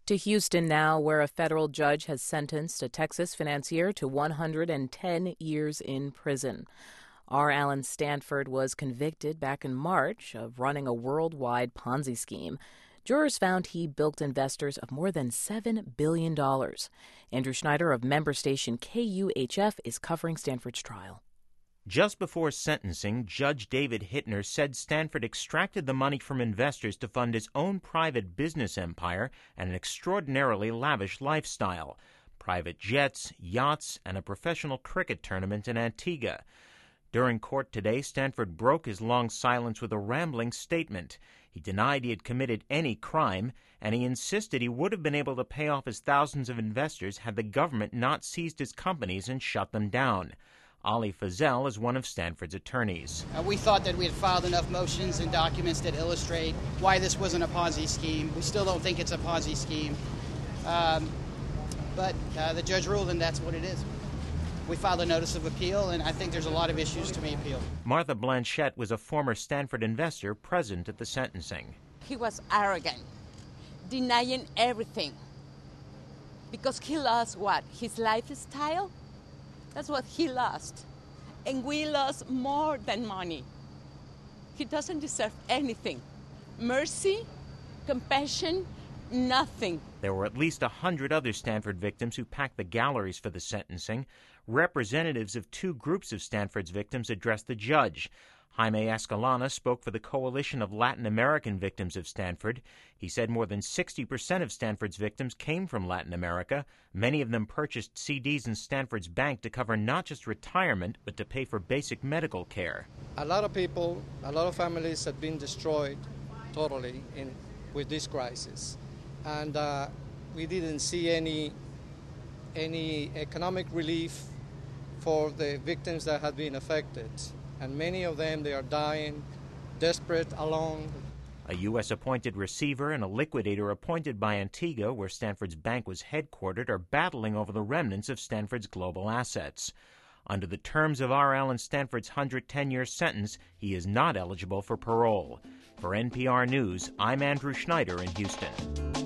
To Houston now, where a federal judge has sentenced a Texas financier to 110 years in prison. R. Allen Stanford was convicted back in March of running a worldwide Ponzi scheme. Jurors found he bilked investors of more than $7 billion. Andrew Schneider of member station KUHF is covering Stanford's trial. Just before sentencing, Judge David Hittner said Stanford extracted the money from investors to fund his own private business empire and an extraordinarily lavish lifestyle. Private jets, yachts, and a professional cricket tournament in Antigua. During court today, Stanford broke his long silence with a rambling statement. He denied he had committed any crime, and he insisted he would have been able to pay off his thousands of investors had the government not seized his companies and shut them down. Ali Fazel is one of Stanford's attorneys. We thought that we had filed enough motions and documents that illustrate why this wasn't a Ponzi scheme. We still don't think it's a Ponzi scheme. But the judge ruled, and that's what it is. We filed a notice of appeal, and I think there's a lot of issues to be appealed. Martha Blanchette was a former Stanford investor present at the sentencing. He was arrogant, denying everything. Because he lost what? His lifestyle? That's what he lost. And we lost more than money. He doesn't deserve anything. Mercy, compassion, nothing. There were at least 100 other Stanford victims who packed the galleries for the sentencing. Representatives of two groups of Stanford's victims addressed the judge. Jaime Escalona spoke for the Coalition of Latin American Victims of Stanford. He said more than 60% of Stanford's victims came from Latin America. Many of them purchased CDs in Stanford's bank to cover not just retirement, but to pay for basic medical care. A lot of people, a lot of families have been destroyed totally with this crisis. And we didn't see any economic relief for the victims that had been affected. And many of them, they are dying, desperate, alone. A U.S.-appointed receiver and a liquidator appointed by Antigua, where Stanford's bank was headquartered, are battling over the remnants of Stanford's global assets. Under the terms of R. Allen Stanford's 110-year sentence, he is not eligible for parole. For NPR News, I'm Andrew Schneider in Houston.